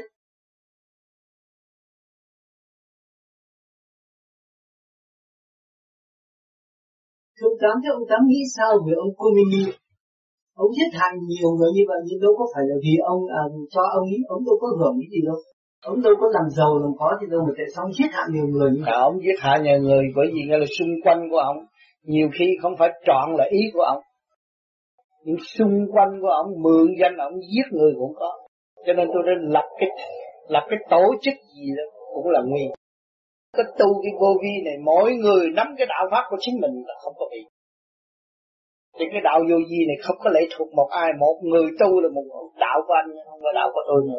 Ông Tám, thế ông Tám nghĩ sao về ông Khomeini? Ông giết hại nhiều người như vậy, nhưng đâu có phải là vì ông à, cho ông ý, ông đâu có hưởng cái gì đâu. Ông đâu có làm giàu làm có gì đâu mà tại sao ông giết hại nhiều người như vậy? À, ông giết hại nhiều người bởi vì nghe là xung quanh của ông nhiều khi không phải trọn là ý của ông, nhưng xung quanh của ông mượn danh ông giết người cũng có. Cho nên tôi đã lập cái lập cái tổ chức gì đó cũng là nguy. Cái tu cái vô vi này mỗi người nắm cái đạo pháp của chính mình là không có bị. Thì cái đạo vô vi này không có lệ thuộc một ai, một người tu là một đạo của anh, không có đạo của tôi nữa.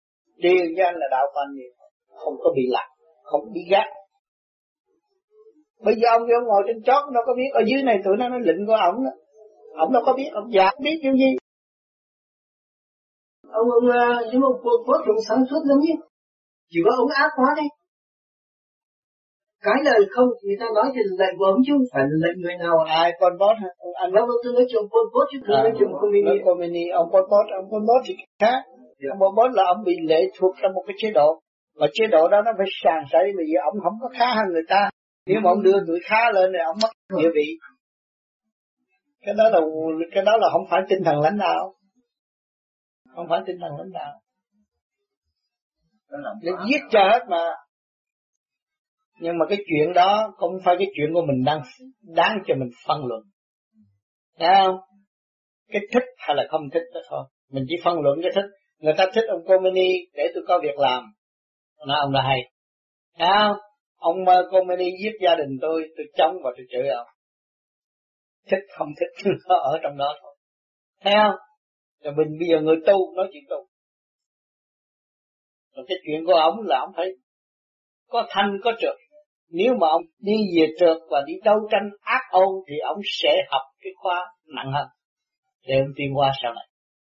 Riêng với anh là đạo của anh, không có bị lạc, không có bị gác. Bây giờ ông ông ngồi trên chót đâu có biết, ở dưới này tụi nó nó lịnh của ổng đó. Ổng đâu có biết, ông già biết kiểu gì. Ông ông nhưng mà Pol Pot cũng sáng suốt lắm nhé. Chỉ có ông ác quá đấy. Cái lời không người ta nói thì lệnh của ông chứ không phải là lệnh người nào. Ai Pol Pot hả? Anh nói tôi nói chuyện Pol Pot chứ tôi nói chuyện Khomeini. Khomeini, ông Pol Pot, ông Pol Pot thì khác. Yeah. Ông Pol Pot là ông bị lệ thuộc trong một cái chế độ, mà chế độ đó nó phải sàn sảy, bởi vì ông không có khá hơn người ta. Nếu mà ông đưa người khá lên thì ông mất địa vị. Cái đó là cái đó là không phải tinh thần lãnh đạo, không phải tinh thần lãnh đạo. Để giết cho hết mà. Nhưng mà cái chuyện đó không phải cái chuyện của mình đang đáng cho mình phân luận. Thấy không? Cái thích hay là không thích đó thôi. Mình chỉ phân luận cái thích. Người ta thích ông Khomeini để tôi có việc làm. Nói ông là hay. Thấy không? Ông Khomeini giết gia đình tôi, tôi chống và tôi chửi ông. Thích không thích nó ở trong đó thôi. Thấy không? Rồi mình bây giờ người tu nói chuyện tu. Rồi cái chuyện của ông là ông phải có thanh có trượt. Nếu mà ông đi về trượt và đi đấu tranh ác ôn thì ông sẽ học cái khóa nặng hơn để ông tiến qua sau này.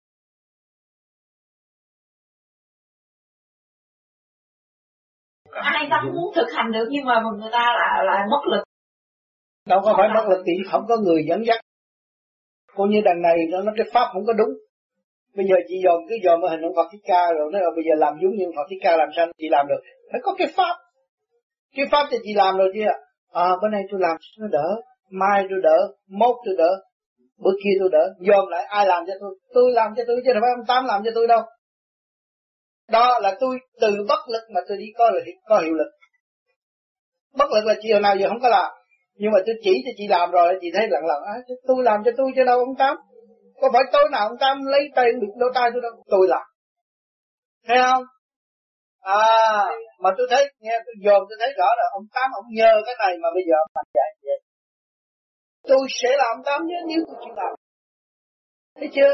Ai ta cũng muốn thực hành được nhưng mà người ta là là mất lực. Đâu có phải mất lực thì không có người dẫn dắt. Cô như đằng này nó nói cái pháp không có đúng. Bây giờ chị dòm cứ dòm ở hình ông Phật Thích Ca rồi nói là bây giờ làm giống như Phật Thích Ca làm sao chị làm được? Phải có cái pháp. Cái pháp thì chị làm rồi chứ ạ. À bữa nay tôi làm nó đỡ, mai tôi đỡ, mốt tôi đỡ, bữa kia tôi đỡ, dòm lại ai làm cho tôi? Tôi làm cho tôi chứ không phải ông Tám làm cho tôi đâu. Đó là tôi từ bất lực mà tôi đi có là có hiệu lực. Bất lực là chiều nào giờ không có làm. Nhưng mà tôi chỉ cho chị làm rồi, chị thấy lặng lặng, à, tôi làm cho tôi chứ đâu ông Tám. Có phải tối nào ông Tám lấy tay bịt lỗ tai tôi đâu, tôi làm. Thấy không? À, mà tôi thấy, nghe tôi dồn tôi thấy rõ là ông Tám ông nhờ cái này mà bây giờ ông làm vậy vậy. Tôi sẽ làm ông Tám nhé nếu tôi chịu làm. Thấy chưa?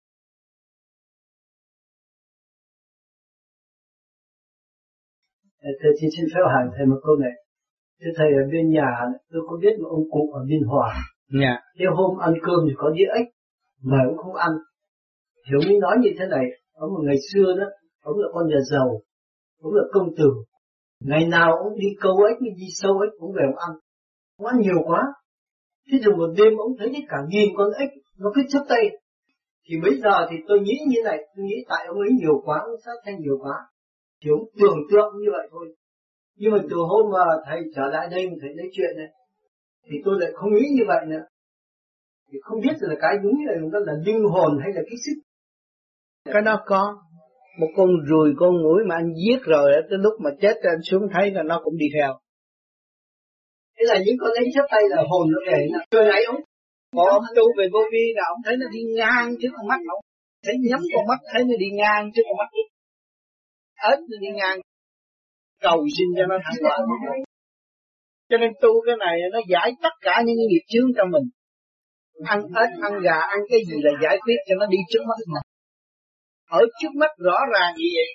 Thầy xin xin phép hỏi thầy một câu này. Thưa thầy ở bên nhà tôi có biết một ông cụ ở Biên Hòa. Dạ. Nếu hôm ăn cơm thì có đĩa ếch mà cũng không ăn. Thì ông ấy nói như thế này, ông một ngày xưa đó, ông là con nhà giàu, ông là công tử. Ngày nào ông đi câu ếch, đi sâu ếch, ông về ông ăn. Ông ăn nhiều quá. Thế rồi một đêm ông thấy cả nghìn con ếch, nó cứ chấp tay. Thì bây giờ thì tôi nghĩ như này, tôi nghĩ tại ông ấy nhiều quá, ông sát thanh nhiều quá. Thì ông tưởng tượng như vậy thôi. Nhưng mà từ hôm mà thầy trở lại đây, thầy nói chuyện này, thì tôi lại không nghĩ như vậy nữa. Thì không biết là cái đúng là nó là linh hồn hay là cái sức. Cái đó có. Một con ruồi con muỗi mà anh giết rồi, tới lúc mà chết anh xuống thấy là nó cũng đi theo. Thế là những con ấy chấp tay là hồn nó về, rồi lấy ông. Còn ông tu về vô vi là ông thấy nó đi ngang trước con mắt ông. Thấy nhắm con mắt thấy nó đi ngang trước con mắt. Ếch nó đi ngang. Cầu xin cho nó thăng hoa. Cho nên tu cái này nó giải tất cả những nghiệp chướng trong mình. Ăn ếch, ăn gà, ăn cái gì là giải quyết cho nó đi trước mắt mà. Ở trước mắt rõ ràng như vậy.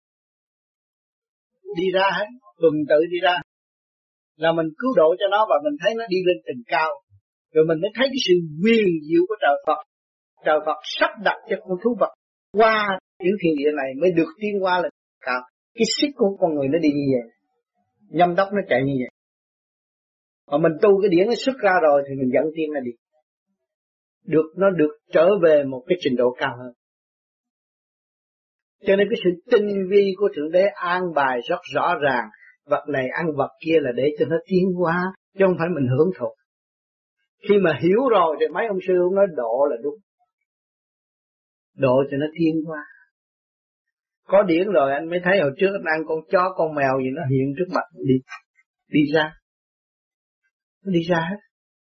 Đi ra hết, tuần tự đi ra. Là mình cứu độ cho nó và mình thấy nó đi lên tầng cao. Rồi mình mới thấy cái sự quyền diệu của trời Phật. Trời Phật sắp đặt cho con thú vật qua những thiên địa này mới được tiến qua lên cao. Cái xích của con người nó đi như vậy. Nhâm đốc nó chạy như vậy. Mà mình tu cái điển nó xuất ra rồi thì mình dẫn tiên nó đi. Được, nó được trở về một cái trình độ cao hơn. Cho nên cái sự tinh vi của Thượng Đế an bài rất rõ ràng. Vật này ăn vật kia là để cho nó tiến hóa, chứ không phải mình hưởng thụ. Khi mà hiểu rồi thì mấy ông sư ông nói độ là đúng. Độ cho nó tiến hóa. Có điển rồi anh mới thấy hồi trước anh ăn con chó, con mèo gì nó hiện trước mặt đi, đi ra. Nó đi ra hết.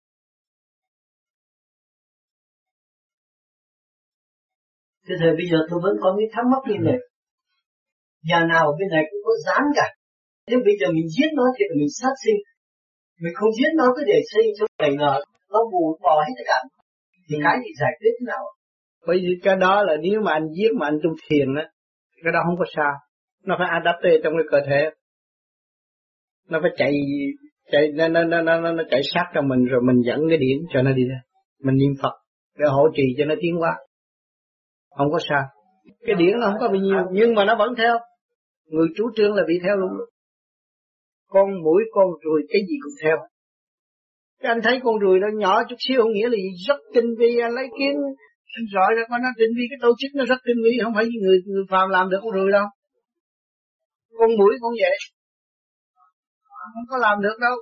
Thế thời bây giờ tôi vẫn có cái thắc mắc như này. Nhà nào bên này cũng có gián cả. Nếu bây giờ mình giết nó thì mình sát sinh. Mình không giết nó cứ để sinh cho đầy ngờ, nó bù bỏ hết tất cả. Thì ừ. Cái thì giải quyết thế nào? Bởi vì cái đó là nếu mà anh giết mà anh tu thiền á, cái đó không có sao. Nó phải adapte trong cái cơ thể. Nó phải chạy chạy nó nó nó nó, nó chạy sát cho mình rồi mình dẫn cái điển cho nó đi ra. Mình niệm Phật để hỗ trì cho nó tiến hóa. Không có sao. Cái điển nó không có bao nhiêu nhưng mà nó vẫn theo. Người chủ trương là bị theo luôn. Con mũi, con ruồi cái gì cũng theo. Cái anh thấy con ruồi nó nhỏ chút xíu không nghĩa là gì? Rất tinh vi. Anh lấy kiến anh rọi ra con nó tinh vi. Cái tổ chức nó rất tinh vi. Không phải người, người phàm làm được con ruồi đâu. Con mũi cũng vậy. Không có làm được đâu.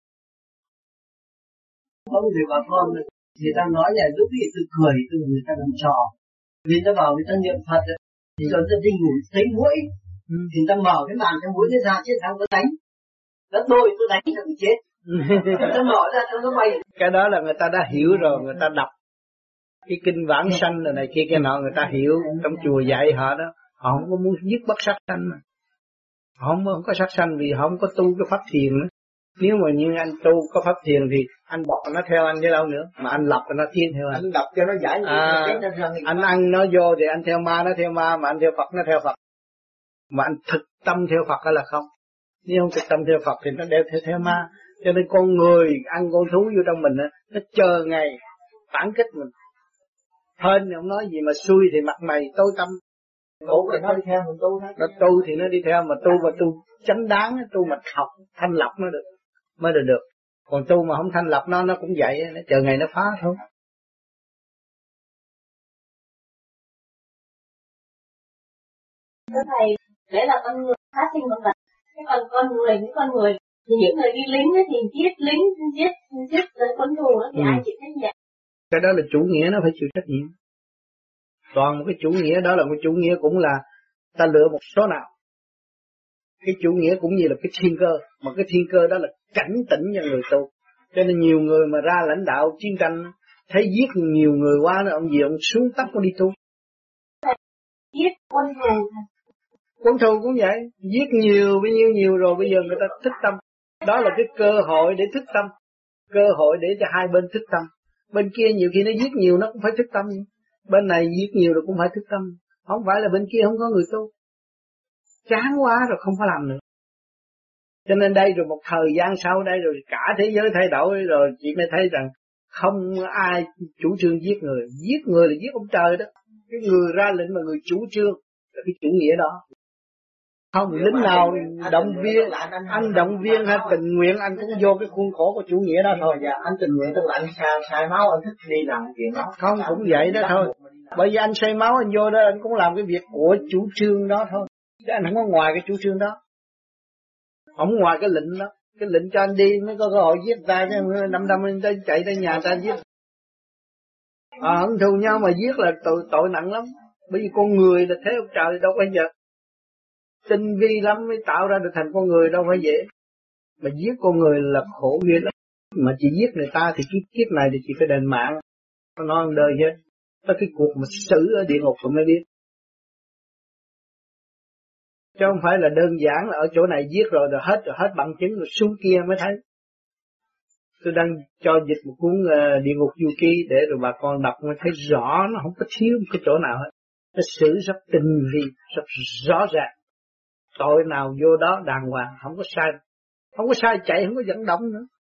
Không thì bà con người ta nói là lúc thì tôi cười tôi người ta làm trò. Vì ta bảo người ta niệm Phật thì rồi ta đi ngủ thấy mũi. Ừ. Thì ta mở cái màn cho mũi nó ra chứ sao có đánh. Nó đôi tôi đánh cho người chết. Ta mở ra cho nó bay. Cái đó là người ta đã hiểu rồi, người ta đọc cái kinh vãng sanh rồi này kia cái nọ người ta hiểu trong chùa dạy họ đó. Họ không có muốn giết bất sát sanh mà. Họ không, không có sát sanh vì họ không có tu cái pháp thiền nữa. Nếu mà như anh tu có pháp thiền thì anh đọc nó theo anh chứ đâu nữa. Mà anh lập nó tiến theo anh. Anh đọc cho nó giải. À, anh ăn nó vô thì anh theo ma nó theo ma. Mà anh theo Phật nó theo Phật. Mà anh thực tâm theo Phật hay là không. Nếu không thực tâm theo Phật thì nó đều theo theo ma. Cho nên con người ăn con thú vô trong mình đó, nó chờ ngày phản kích mình. Hên thì không nói gì mà xui thì mặt mày tối tăm. Tu thì nó đi theo mình tu thôi. Nó tu thì nó đi theo mà tu mà tu chánh đáng, tu mà học thanh lọc nó được mới được được. Còn tu mà không thanh lọc nó nó cũng vậy, nó chờ ngày nó phá thôi. Thưa thầy, để là con người phát sinh một vật, cái còn con người những con người thì những người đi lính thì giết lính giết giết quân thù đó thì ừ. ai chịu trách nhiệm? Cái đó là chủ nghĩa nó phải chịu trách nhiệm. Toàn một cái chủ nghĩa đó là một chủ nghĩa cũng là ta lựa một số nào. Cái chủ nghĩa cũng như là cái thiên cơ, mà cái thiên cơ đó là cảnh tỉnh cho người tu. Cho nên nhiều người mà ra lãnh đạo chiến tranh thấy giết nhiều người quá nó ông gì ông xuống tóc nó đi tu. Giết quân thù. Quân thù cũng vậy, giết nhiều bao nhiêu nhiều rồi bây giờ người ta thức tâm. Đó là cái cơ hội để thức tâm, cơ hội để cho hai bên thức tâm. Bên kia nhiều khi nó giết nhiều nó cũng phải thức tâm. Bên này giết nhiều rồi cũng phải thức tâm. Không phải là bên kia không có người tu. Chán quá rồi không có làm nữa. Cho nên đây rồi một thời gian sau đây rồi cả thế giới thay đổi rồi chị mới thấy rằng không ai chủ trương giết người. Giết người là giết ông trời đó. Cái người ra lệnh mà người chủ trương là cái chủ nghĩa đó. Không lính nào động viên, anh động viên hay tình nguyện anh cũng vô cái khuôn khổ của chủ nghĩa đó thôi. Dạ, anh tình nguyện tức là anh sai, sai máu anh thích đi làm chuyện đó. Không cũng vậy đó thôi. Bởi vì anh say máu anh vô đó anh cũng làm cái việc của chủ trương đó thôi. Chứ anh không có ngoài cái chủ trương đó. Không ngoài cái lệnh đó. Cái lệnh cho anh đi mới có cơ hội giết ta chứ năm năm anh chạy tới nhà ta giết. À hận thù nhau mà giết là tội, tội nặng lắm. Bởi vì con người là thế ông trời đâu phải giờ. Tinh vi lắm mới tạo ra được thành con người đâu phải dễ. Mà giết con người là khổ ghê lắm. Mà chỉ giết người ta thì kiếp kiếp này thì chỉ phải đền mạng. Nó nói đời hết. Tới cái cuộc mà xử ở địa ngục cũng mới biết. Chứ không phải là đơn giản là ở chỗ này giết rồi rồi hết rồi hết bằng chứng rồi xuống kia mới thấy. Tôi đang cho dịch một cuốn uh, địa ngục du ký để rồi bà con đọc mới thấy rõ nó không có thiếu một cái chỗ nào hết. Nó xử rất tinh vi, rất rõ ràng. Tội nào vô đó đàng hoàng, không có sai. Không có sai chạy, không có vận động nữa.